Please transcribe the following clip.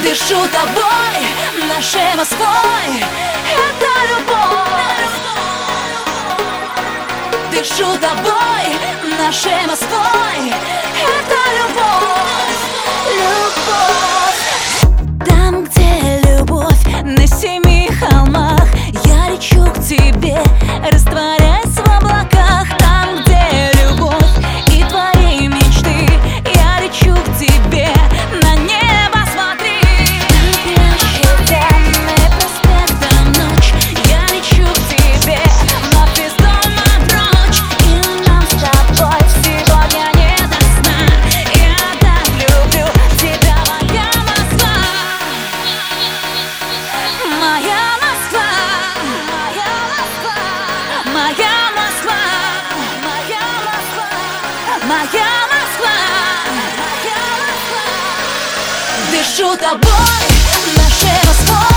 Дышу тобой, нашей Москвой, это любовь. Дышу тобой, нашей Москвой, это любовь. Любовь. Там, где любовь, на 7 холмах, я лечу к тебе, растворяясь в облаках. Там, где любовь и твои мечты, я лечу к тебе, на небо смотри. Пьяный проспектом ночь, я лечу к тебе, вновь из дома прочь. И нам с тобой сегодня не до сна. Я так люблю тебя, моя Москва. Моя Москва, моя Москва, моя Москва, моя Москва, моя Москва, моя Москва. Дышу тобой, нашей Москвой.